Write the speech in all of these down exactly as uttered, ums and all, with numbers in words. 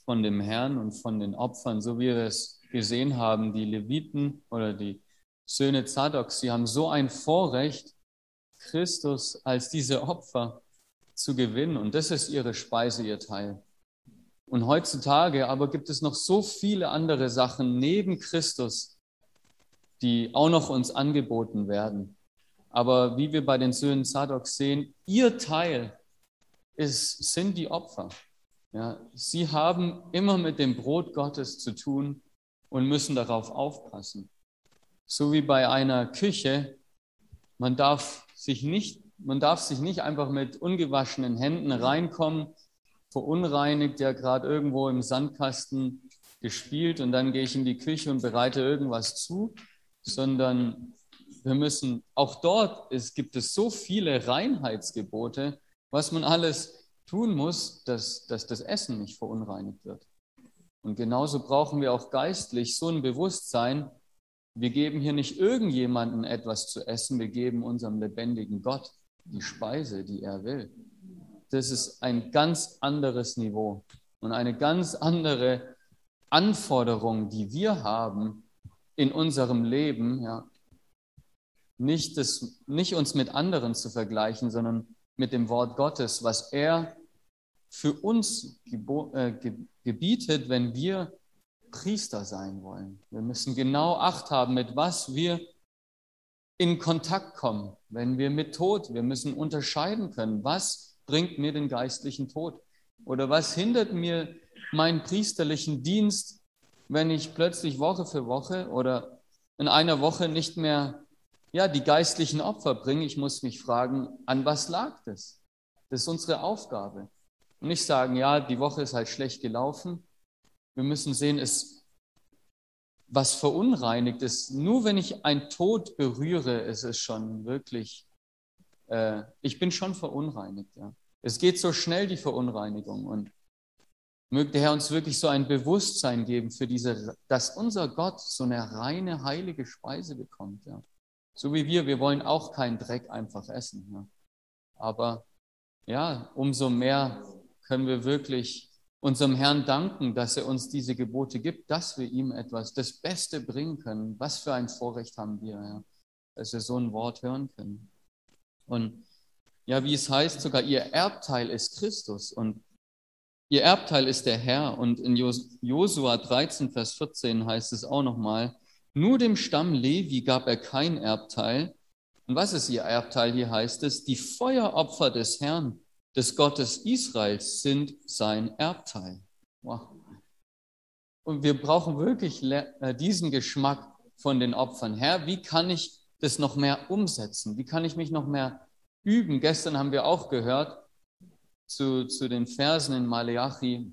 von dem Herrn und von den Opfern, so wie wir es gesehen haben, die Leviten oder die Söhne Zadoks, sie haben so ein Vorrecht, Christus als diese Opfer zu gewinnen. Und das ist ihre Speise, ihr Teil. Und heutzutage aber gibt es noch so viele andere Sachen neben Christus, die auch noch uns angeboten werden. Aber wie wir bei den Söhnen Zadoks sehen, ihr Teil ist, sind die Opfer. Ja, sie haben immer mit dem Brot Gottes zu tun und müssen darauf aufpassen. So wie bei einer Küche, man darf sich nicht, man darf sich nicht einfach mit ungewaschenen Händen reinkommen, verunreinigt, ja gerade irgendwo im Sandkasten gespielt und dann gehe ich in die Küche und bereite irgendwas zu, sondern wir müssen, auch dort ist, gibt es so viele Reinheitsgebote, was man alles tun muss, dass, dass das Essen nicht verunreinigt wird. Und genauso brauchen wir auch geistlich so ein Bewusstsein, wir geben hier nicht irgendjemandem etwas zu essen, wir geben unserem lebendigen Gott die Speise, die er will. Das ist ein ganz anderes Niveau und eine ganz andere Anforderung, die wir haben in unserem Leben, ja, nicht, das, nicht uns mit anderen zu vergleichen, sondern mit dem Wort Gottes, was er für uns gebo- äh, ge- gebietet, wenn wir Priester sein wollen. Wir müssen genau Acht haben, mit was wir in Kontakt kommen, wenn wir mit Tod, wir müssen unterscheiden können, was bringt mir den geistlichen Tod oder was hindert mir meinen priesterlichen Dienst, wenn ich plötzlich Woche für Woche oder in einer Woche nicht mehr ja, die geistlichen Opfer bringe. Ich muss mich fragen, an was lag das? Das ist unsere Aufgabe. Und nicht sagen, ja, die Woche ist halt schlecht gelaufen. Wir müssen sehen, es, was verunreinigt ist. Nur wenn ich ein Tod berühre, ist es schon wirklich, äh, ich bin schon verunreinigt. Ja. Es geht so schnell, die Verunreinigung. Und möge der Herr uns wirklich so ein Bewusstsein geben für diese, dass unser Gott so eine reine, heilige Speise bekommt. Ja. So wie wir, wir wollen auch keinen Dreck einfach essen. Ja. Aber ja, umso mehr können wir wirklich unserem Herrn danken, dass er uns diese Gebote gibt, dass wir ihm etwas, das Beste bringen können. Was für ein Vorrecht haben wir, ja, dass wir so ein Wort hören können. Und ja, wie es heißt, sogar ihr Erbteil ist Christus und ihr Erbteil ist der Herr. Und in Josua dreizehn, Vers vierzehn heißt es auch nochmal, nur dem Stamm Levi gab er kein Erbteil. Und was ist ihr Erbteil? Hier heißt es, die Feueropfer des Herrn, des Gottes Israels, sind sein Erbteil. Wow. Und wir brauchen wirklich diesen Geschmack von den Opfern. Herr, wie kann ich das noch mehr umsetzen? Wie kann ich mich noch mehr üben? Gestern haben wir auch gehört zu, zu den Versen in Maleachi.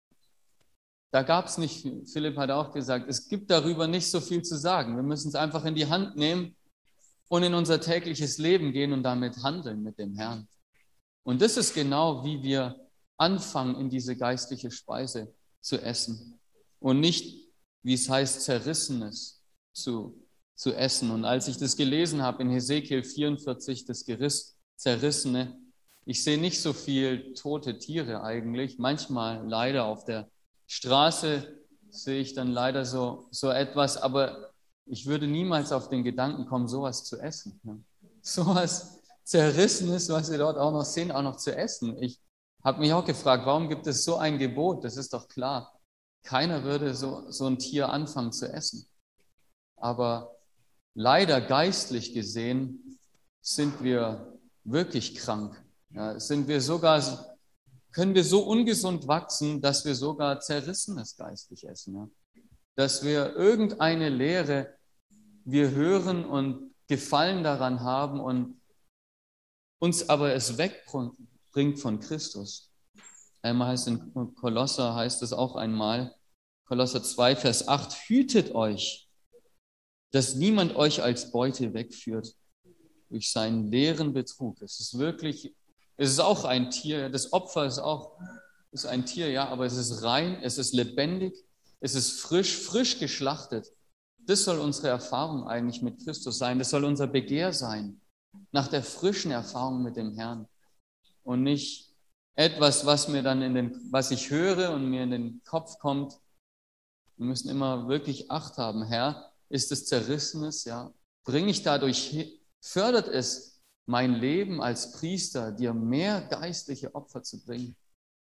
Da gab es nicht, Philipp hat auch gesagt, es gibt darüber nicht so viel zu sagen. Wir müssen es einfach in die Hand nehmen und in unser tägliches Leben gehen und damit handeln mit dem Herrn. Und das ist genau, wie wir anfangen, in diese geistliche Speise zu essen und nicht, wie es heißt, Zerrissenes zu, zu essen. Und als ich das gelesen habe in Hesekiel vierundvierzig, das Geriss, Zerrissene, ich sehe nicht so viel tote Tiere eigentlich. Manchmal leider auf der Straße sehe ich dann leider so, so etwas, aber ich würde niemals auf den Gedanken kommen, sowas zu essen. Ja. Sowas Zerrissenes, was wir dort auch noch sehen, auch noch zu essen. Ich habe mich auch gefragt, warum gibt es so ein Gebot? Das ist doch klar. Keiner würde so, so ein Tier anfangen zu essen. Aber leider geistlich gesehen sind wir wirklich krank. Ja, sind wir sogar, können wir so ungesund wachsen, dass wir sogar Zerrissenes geistlich essen. Ja? Dass wir irgendeine Lehre, wir hören und Gefallen daran haben und uns aber es wegbringt von Christus. Einmal heißt in Kolosser, heißt es auch einmal, Kolosser zwei, Vers acht, hütet euch, dass niemand euch als Beute wegführt durch seinen leeren Betrug. Es ist wirklich, es ist auch ein Tier, das Opfer ist auch ist ein Tier, ja, aber es ist rein, es ist lebendig, es ist frisch, frisch geschlachtet. Das soll unsere Erfahrung eigentlich mit Christus sein, das soll unser Begehr sein, nach der frischen Erfahrung mit dem Herrn und nicht etwas, was mir dann in den, was ich höre und mir in den Kopf kommt. Wir müssen immer wirklich Acht haben, Herr, ist es Zerrissenes, ja? Bringe ich dadurch, fördert es mein Leben als Priester, dir mehr geistliche Opfer zu bringen?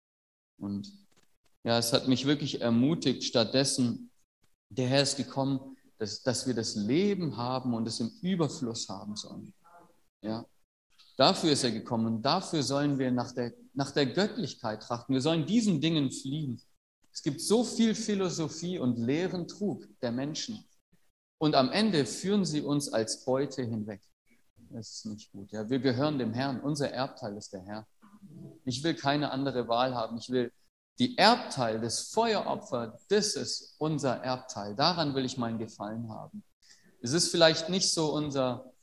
Und ja, es hat mich wirklich ermutigt, stattdessen, der Herr ist gekommen, dass, dass wir das Leben haben und es im Überfluss haben sollen. Ja, dafür ist er gekommen und dafür sollen wir nach der, nach der Göttlichkeit trachten. Wir sollen diesen Dingen fliehen. Es gibt so viel Philosophie und leeren Trug der Menschen. Und am Ende führen sie uns als Beute hinweg. Das ist nicht gut. Ja, wir gehören dem Herrn. Unser Erbteil ist der Herr. Ich will keine andere Wahl haben. Ich will die Erbteil, das Feueropfer, das ist unser Erbteil. Daran will ich meinen Gefallen haben. Es ist vielleicht nicht so unser,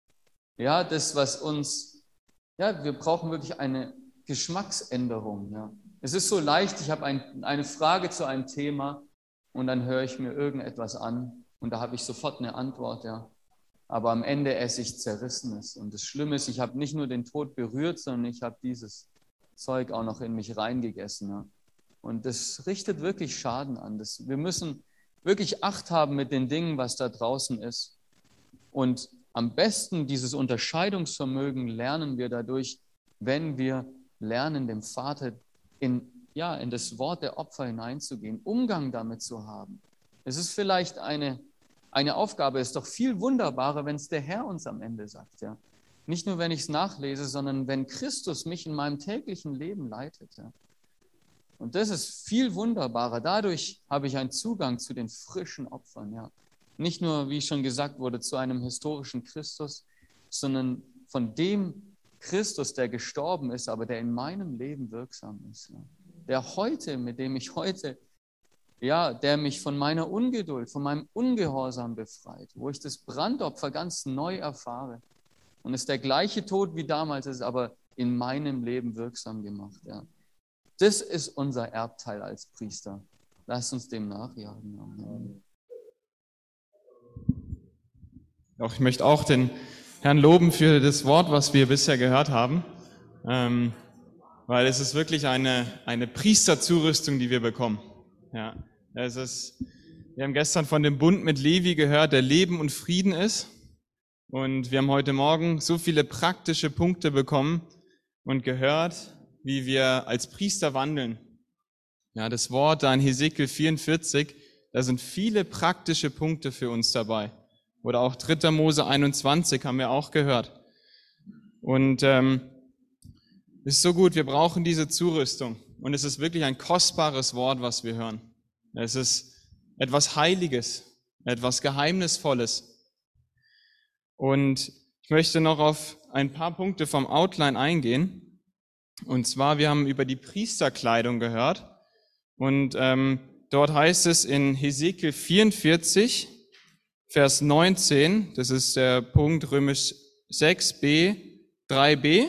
ja, das, was uns, ja, wir brauchen wirklich eine Geschmacksänderung. Ja. Es ist so leicht, ich habe ein, eine Frage zu einem Thema und dann höre ich mir irgendetwas an und da habe ich sofort eine Antwort, ja. Aber am Ende esse ich Zerrissenes. Und das Schlimme ist, ich habe nicht nur den Tod berührt, sondern ich habe dieses Zeug auch noch in mich reingegessen. Ja. Und das richtet wirklich Schaden an. Das, wir müssen wirklich Acht haben mit den Dingen, was da draußen ist. Und am besten dieses Unterscheidungsvermögen lernen wir dadurch, wenn wir lernen, dem Vater in, ja, in das Wort der Opfer hineinzugehen, Umgang damit zu haben. Es ist vielleicht eine, eine Aufgabe, es ist doch viel wunderbarer, wenn es der Herr uns am Ende sagt. Ja. Nicht nur, wenn ich es nachlese, sondern wenn Christus mich in meinem täglichen Leben leitet. Ja. Und das ist viel wunderbarer. Dadurch habe ich einen Zugang zu den frischen Opfern. Ja. Nicht nur, wie schon gesagt wurde, zu einem historischen Christus, sondern von dem Christus, der gestorben ist, aber der in meinem Leben wirksam ist. Ja. Der heute, mit dem ich heute, ja, der mich von meiner Ungeduld, von meinem Ungehorsam befreit, wo ich das Brandopfer ganz neu erfahre. Und es ist der gleiche Tod wie damals, ist aber in meinem Leben wirksam gemacht. Ja. Das ist unser Erbteil als Priester. Lasst uns dem nachjagen. Amen. Auch ich möchte auch den Herrn loben für das Wort, was wir bisher gehört haben, ähm, weil es ist wirklich eine, eine Priesterzurüstung, die wir bekommen. Ja, es ist, wir haben gestern von dem Bund mit Levi gehört, der Leben und Frieden ist. Und wir haben heute Morgen so viele praktische Punkte bekommen und gehört, wie wir als Priester wandeln. Ja, das Wort da in Hesekiel vierundvierzig, da sind viele praktische Punkte für uns dabei. Oder auch dritter Mose einundzwanzig haben wir auch gehört. Und ähm, es ist so gut, wir brauchen diese Zurüstung. Und es ist wirklich ein kostbares Wort, was wir hören. Es ist etwas Heiliges, etwas Geheimnisvolles. Und ich möchte noch auf ein paar Punkte vom Outline eingehen. Und zwar, wir haben über die Priesterkleidung gehört. Und ähm, dort heißt es in Hesekiel vierundvierzig, Vers neunzehn, das ist der Punkt römisch sechs b, drei b.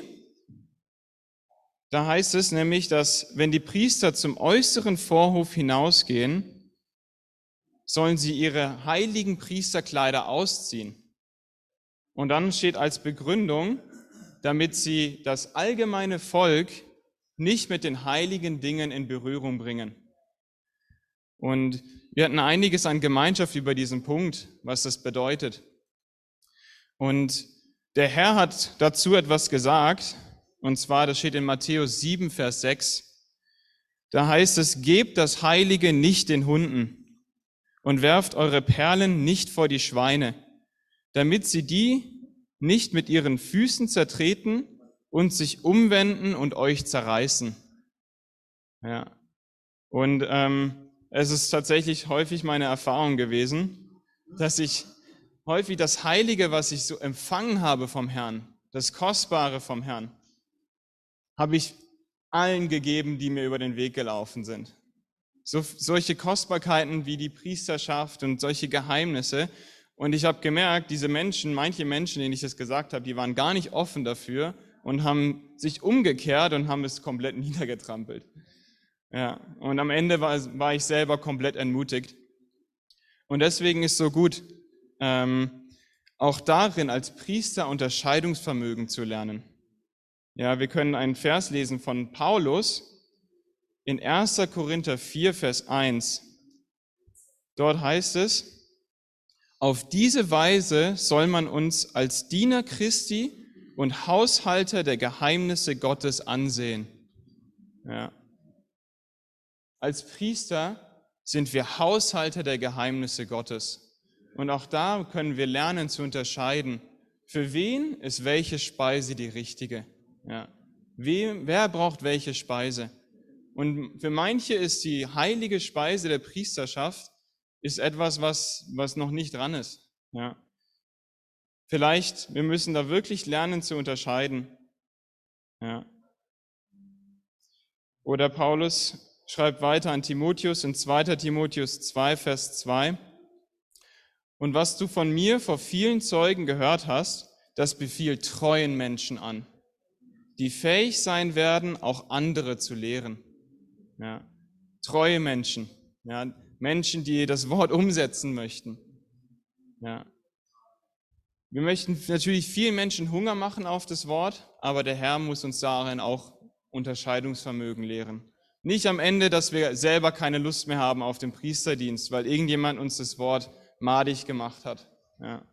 Da heißt es nämlich, dass wenn die Priester zum äußeren Vorhof hinausgehen, sollen sie ihre heiligen Priesterkleider ausziehen. Und dann steht als Begründung, damit sie das allgemeine Volk nicht mit den heiligen Dingen in Berührung bringen. Und wir hatten einiges an Gemeinschaft über diesen Punkt, was das bedeutet. Und der Herr hat dazu etwas gesagt, und zwar, das steht in Matthäus sieben, Vers sechs. Da heißt es, gebt das Heilige nicht den Hunden und werft eure Perlen nicht vor die Schweine, damit sie die nicht mit ihren Füßen zertreten und sich umwenden und euch zerreißen. Ja. Und ähm, es ist tatsächlich häufig meine Erfahrung gewesen, dass ich häufig das Heilige, was ich so empfangen habe vom Herrn, das Kostbare vom Herrn, habe ich allen gegeben, die mir über den Weg gelaufen sind. So, solche Kostbarkeiten wie die Priesterschaft und solche Geheimnisse. Und ich habe gemerkt, diese Menschen, manche Menschen, denen ich das gesagt habe, die waren gar nicht offen dafür und haben sich umgekehrt und haben es komplett niedergetrampelt. Ja, und am Ende war, war ich selber komplett entmutigt. Und deswegen ist so gut, ähm, auch darin als Priester Unterscheidungsvermögen zu lernen. Ja, wir können einen Vers lesen von Paulus in erster Korinther vier, Vers eins. Dort heißt es: Auf diese Weise soll man uns als Diener Christi und Haushalter der Geheimnisse Gottes ansehen. Ja. Als Priester sind wir Haushalter der Geheimnisse Gottes. Und auch da können wir lernen zu unterscheiden, für wen ist welche Speise die richtige. Ja. Wem, wer braucht welche Speise? Und für manche ist die heilige Speise der Priesterschaft ist etwas, was, was noch nicht dran ist. Ja. Vielleicht, wir müssen da wirklich lernen zu unterscheiden. Ja. Oder Paulus schreibt weiter an Timotheus in zweiter Timotheus zwei, Vers zwei. Und was du von mir vor vielen Zeugen gehört hast, das befiehlt treuen Menschen an, die fähig sein werden, auch andere zu lehren. Ja. Treue Menschen, ja. Menschen, die das Wort umsetzen möchten. Ja. Wir möchten natürlich vielen Menschen Hunger machen auf das Wort, aber der Herr muss uns darin auch Unterscheidungsvermögen lehren. Nicht am Ende, dass wir selber keine Lust mehr haben auf den Priesterdienst, weil irgendjemand uns das Wort madig gemacht hat. Ja.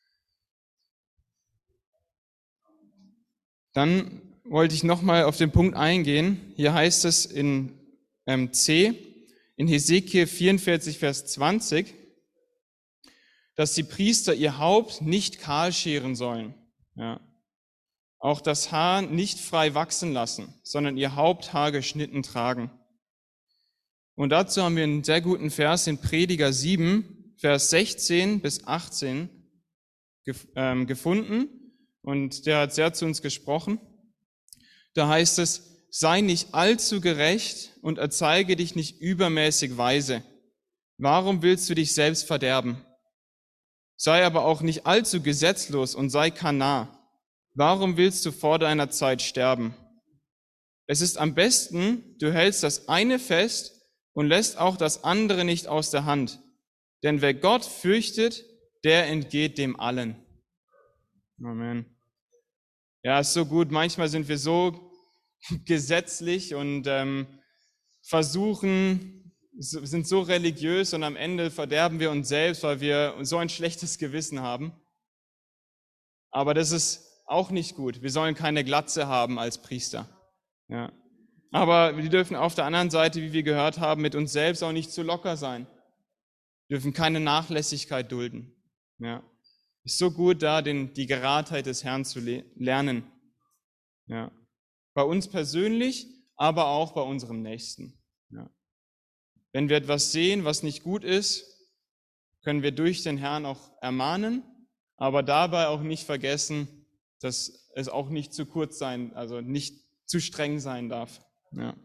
Dann wollte ich nochmal auf den Punkt eingehen. Hier heißt es in ähm, C, in Hesekiel vierundvierzig, Vers zwanzig, dass die Priester ihr Haupt nicht kahl scheren sollen. Ja. Auch das Haar nicht frei wachsen lassen, sondern ihr Haupthaar geschnitten tragen. Und dazu haben wir einen sehr guten Vers in Prediger sieben, Vers sechzehn bis achtzehn gefunden. Und der hat sehr zu uns gesprochen. Da heißt es: Sei nicht allzu gerecht und erzeige dich nicht übermäßig weise. Warum willst du dich selbst verderben? Sei aber auch nicht allzu gesetzlos und sei kein Narr. Warum willst du vor deiner Zeit sterben? Es ist am besten, du hältst das eine fest und lässt auch das andere nicht aus der Hand. Denn wer Gott fürchtet, der entgeht dem allen. Amen. Ja, ist so gut. Manchmal sind wir so gesetzlich und ähm, versuchen, sind so religiös und am Ende verderben wir uns selbst, weil wir so ein schlechtes Gewissen haben. Aber das ist auch nicht gut. Wir sollen keine Glatze haben als Priester. Ja. Aber wir dürfen auf der anderen Seite, wie wir gehört haben, mit uns selbst auch nicht zu locker sein. Wir dürfen keine Nachlässigkeit dulden. Ja. Ist so gut, da den, die Geradheit des Herrn zu le- lernen. Ja. Bei uns persönlich, aber auch bei unserem Nächsten. Ja. Wenn wir etwas sehen, was nicht gut ist, können wir durch den Herrn auch ermahnen, aber dabei auch nicht vergessen, dass es auch nicht zu kurz sein, also nicht zu streng sein darf. Ja.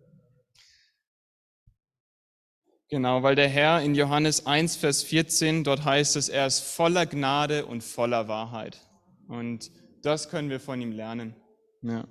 Genau, weil der Herr in Johannes eins, Vers vierzehn, dort heißt es, er ist voller Gnade und voller Wahrheit. Und das können wir von ihm lernen. Ja.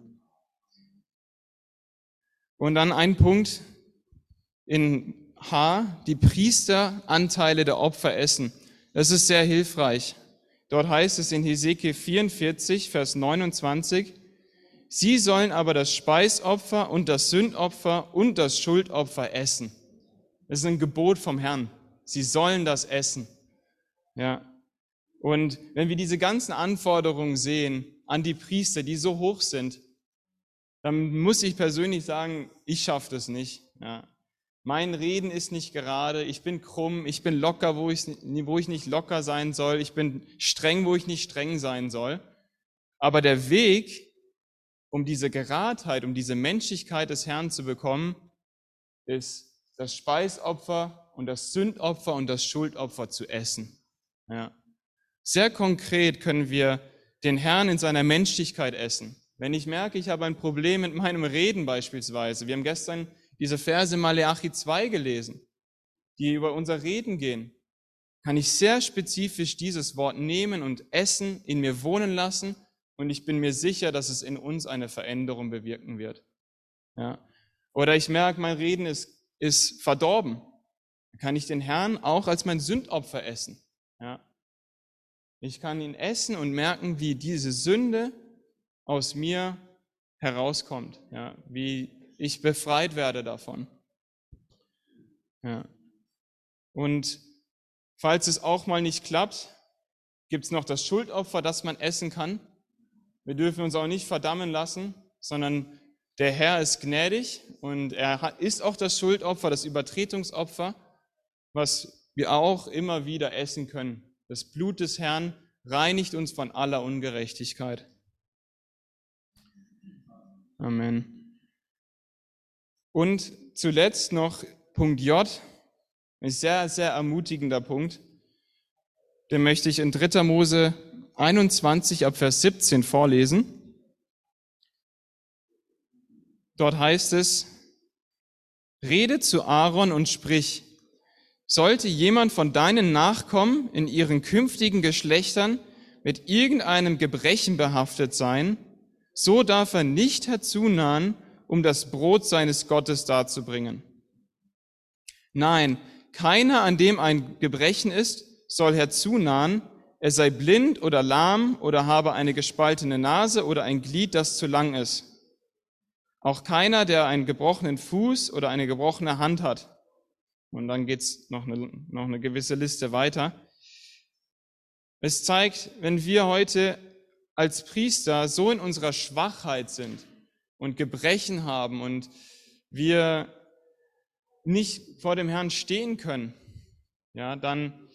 Und dann ein Punkt in H, die Priester Anteile der Opfer essen. Das ist sehr hilfreich. Dort heißt es in Hesekiel vierundvierzig, Vers neunundzwanzig, sie sollen aber das Speisopfer und das Sündopfer und das Schuldopfer essen. Das ist ein Gebot vom Herrn. Sie sollen das essen. Ja. Und wenn wir diese ganzen Anforderungen sehen an die Priester, die so hoch sind, dann muss ich persönlich sagen, ich schaffe das nicht. Ja. Mein Reden ist nicht gerade, ich bin krumm, ich bin locker, wo ich, wo ich nicht locker sein soll, ich bin streng, wo ich nicht streng sein soll. Aber der Weg, um diese Geradheit, um diese Menschlichkeit des Herrn zu bekommen, ist das Speisopfer und das Sündopfer und das Schuldopfer zu essen. Ja. Sehr konkret können wir den Herrn in seiner Menschlichkeit essen. Wenn ich merke, ich habe ein Problem mit meinem Reden beispielsweise, wir haben gestern diese Verse Maleachi zwei gelesen, die über unser Reden gehen, kann ich sehr spezifisch dieses Wort nehmen und essen, in mir wohnen lassen und ich bin mir sicher, dass es in uns eine Veränderung bewirken wird. Ja. Oder ich merke, mein Reden ist ist verdorben, dann kann ich den Herrn auch als mein Sündopfer essen. Ja. Ich kann ihn essen und merken, wie diese Sünde aus mir herauskommt, ja, wie ich befreit werde davon. Ja. Und falls es auch mal nicht klappt, gibt es noch das Schuldopfer, das man essen kann. Wir dürfen uns auch nicht verdammen lassen, sondern der Herr ist gnädig und er ist auch das Schuldopfer, das Übertretungsopfer, was wir auch immer wieder essen können. Das Blut des Herrn reinigt uns von aller Ungerechtigkeit. Amen. Und zuletzt noch Punkt J, ein sehr, sehr ermutigender Punkt. Den möchte ich in dritter Mose einundzwanzig ab Vers siebzehn vorlesen. Dort heißt es: Rede zu Aaron und sprich: Sollte jemand von deinen Nachkommen in ihren künftigen Geschlechtern mit irgendeinem Gebrechen behaftet sein, so darf er nicht herzunahen, um das Brot seines Gottes darzubringen. Nein, keiner, an dem ein Gebrechen ist, soll herzunahen, er sei blind oder lahm oder habe eine gespaltene Nase oder ein Glied, das zu lang ist. Auch keiner, der einen gebrochenen Fuß oder eine gebrochene Hand hat. Und dann geht's noch eine, noch eine gewisse Liste weiter. Es zeigt, wenn wir heute als Priester so in unserer Schwachheit sind und Gebrechen haben und wir nicht vor dem Herrn stehen können, ja, dann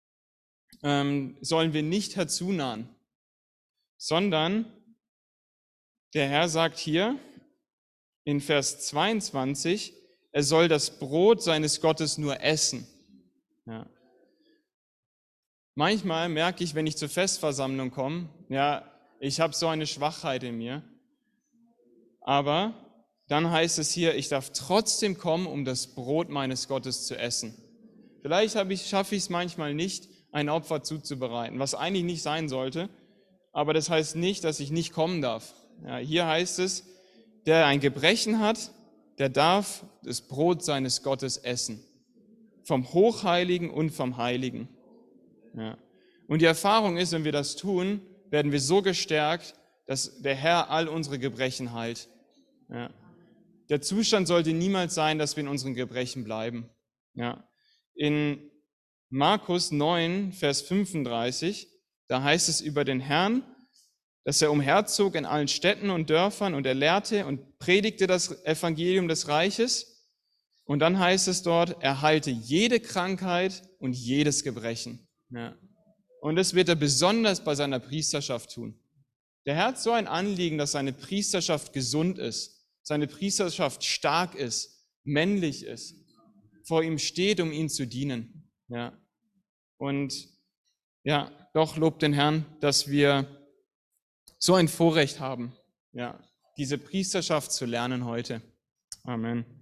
ähm, sollen wir nicht herzunahen, sondern der Herr sagt hier in Vers zweiundzwanzig, er soll das Brot seines Gottes nur essen. Ja. Manchmal merke ich, wenn ich zur Festversammlung komme, ja, ich habe so eine Schwachheit in mir, aber dann heißt es hier, ich darf trotzdem kommen, um das Brot meines Gottes zu essen. Vielleicht habe ich, schaffe ich es manchmal nicht, ein Opfer zuzubereiten, was eigentlich nicht sein sollte, aber das heißt nicht, dass ich nicht kommen darf. Ja, hier heißt es, der ein Gebrechen hat, der darf das Brot seines Gottes essen, vom Hochheiligen und vom Heiligen. Ja. Und die Erfahrung ist, wenn wir das tun, werden wir so gestärkt, dass der Herr all unsere Gebrechen heilt. Ja. Der Zustand sollte niemals sein, dass wir in unseren Gebrechen bleiben. Ja. In Markus neun, Vers fünfunddreißig, da heißt es über den Herrn, dass er umherzog in allen Städten und Dörfern und er lehrte und predigte das Evangelium des Reiches. Und dann heißt es dort, er heilte jede Krankheit und jedes Gebrechen. Ja. Und das wird er besonders bei seiner Priesterschaft tun. Der Herr hat so ein Anliegen, dass seine Priesterschaft gesund ist, seine Priesterschaft stark ist, männlich ist, vor ihm steht, um ihn zu dienen. Ja. Und ja, doch lobt den Herrn, dass wir so ein Vorrecht haben, ja, diese Priesterschaft zu lernen heute. Amen.